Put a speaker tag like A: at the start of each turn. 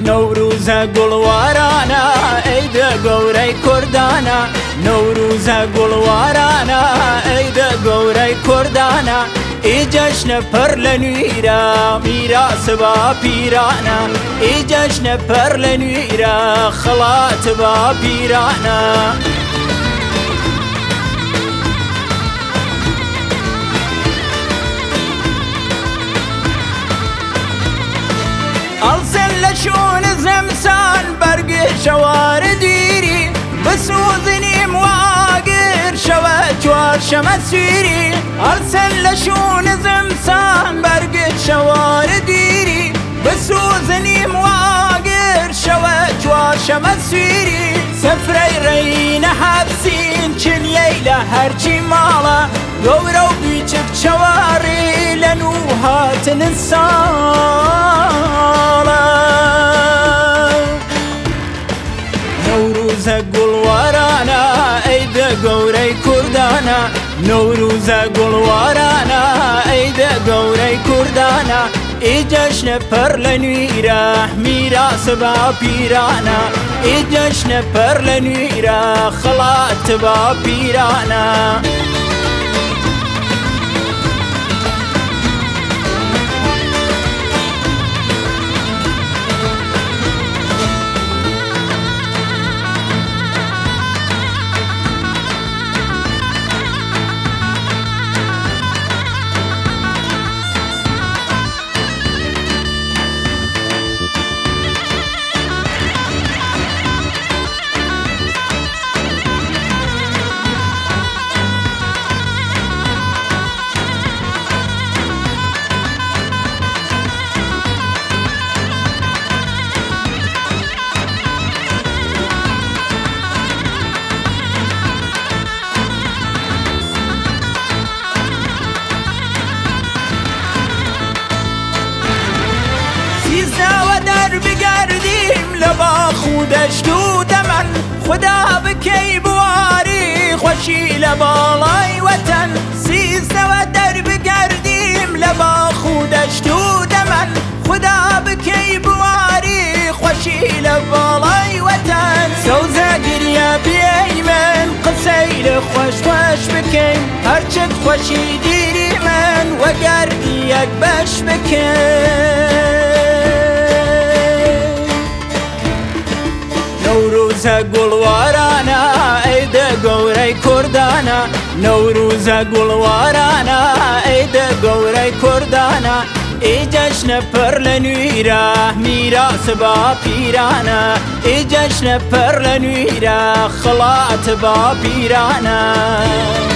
A: نەوروزە گوڵوارانە ئەیدە گەورەی کوردانە نەوروزە گوڵوارانە ئەیدە گەورەی کوردانە ئیجەشنە پەر لە نوێرە میراسە با پیرانە ئیجەشنە پەر لە نوێرە خەڵاتە با پیرانە ئەڵسن لە شوون زەمسان بەرگی شەوارە دیری بسوزنیم واگر شەوە چوارشەمە سویری ئەڵسن لە شوون زەمسان بەرگی شەوارە دیری بسوزنیم واگر شەوە چوارشەمە سویری سەفرەی ڕێینە حەبسین چنیەی لە هەرچی ماڵە گەورە و بیچک چەواری لە نوو هاتنە ساڵە نەوروزە گوڵوارانە ئەیدە گەورەی کوردانە نەوروزە گوڵوارانە ئەیدە گەورەی کوردانە ئیجەشنە پەر لە نوێرە میراسە با پیرانە ئیجەشنە پەر لە نوێرە خەڵاتە با پیرانە باخ و دەشت و دەمەن خدا بکەی بواری خۆشی لە باڵای وەتەن سیزدەوە دەربگەردیم لە باخ و دەشت و دەمەن خدا بکەی بواری خۆشی لە باڵای وەتەن سەوزە گریە بێی من قسەی لە خۆش خۆش بکەین هەرچت خۆشی دیری من وەگەردی یەک بەش بکەین نەوروزە گوڵوارانە ئەیدە گەورەی کوردانە نەوروزە گوڵوارانە ئەیدە گەورەی کوردانە ئیجەشنە پەر لە نوێرە میراسە با پیرانە ئیجەشنە پەر لە نوێرە خەڵاتە با پیرانە